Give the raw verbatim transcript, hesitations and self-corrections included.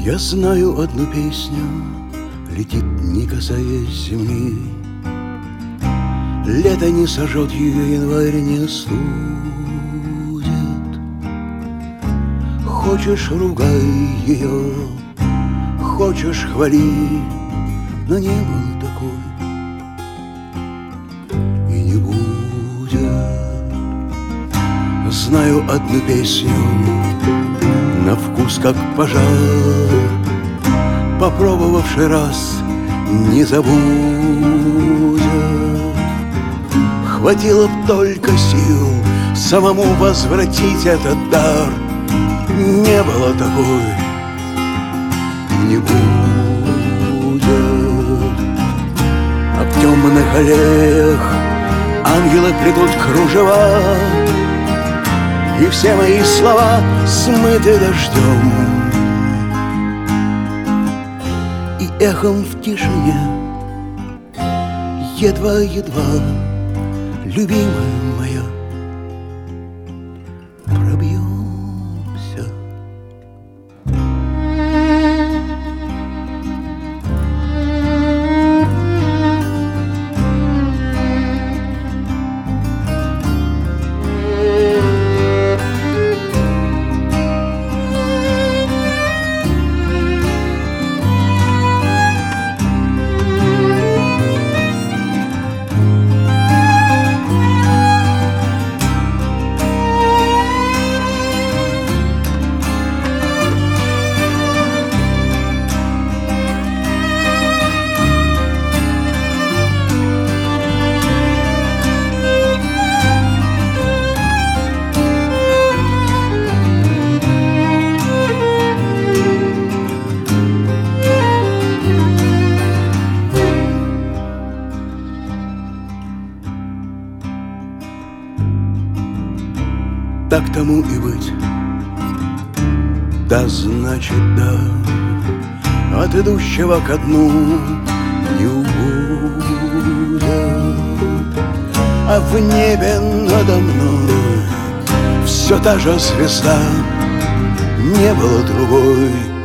Я знаю одну песню, летит, не касаясь земли. Лето не сожжет ее, январь не остудит. Хочешь, ругай ее, хочешь, хвали, но не был такой и не будет. Знаю одну песню, на вкус как пожар, попробовавший раз не забудет. Хватило б только сил самому возвратить этот дар. Не было такой и не будет. А в темных аллеях ангелы плетут кружева, и все мои слова смыты дождем. И эхом в тишине едва-едва, любимая моя, пробьемся. Так тому и быть, да значит да, от идущего ко дну не убудет. А в небе надо мной все та же звезда, не было другой.